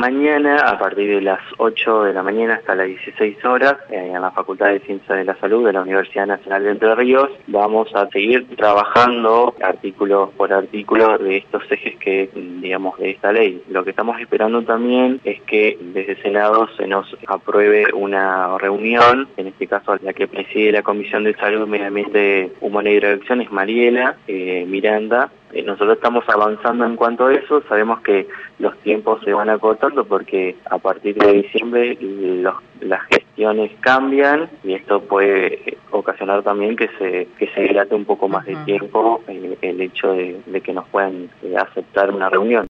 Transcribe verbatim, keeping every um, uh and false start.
mañana, a partir de las ocho de la mañana hasta las dieciséis horas, eh, en la Facultad de Ciencias de la Salud de la Universidad Nacional de Entre Ríos, vamos a seguir trabajando artículo por artículo de estos ejes que, digamos, de esta ley. Lo que estamos esperando también es que desde ese lado se nos apruebe una reunión, en este caso la que preside la Comisión de Salud, Medio Ambiente, Humana y Drogadicción es Mariela eh, Miranda. Eh, nosotros estamos avanzando en cuanto a eso, sabemos que los tiempos se van acortando porque a partir de diciembre los, las gestiones cambian y esto puede ocasionar también que se que se dilate un poco más de tiempo eh, el hecho de, de que nos puedan eh, aceptar una reunión.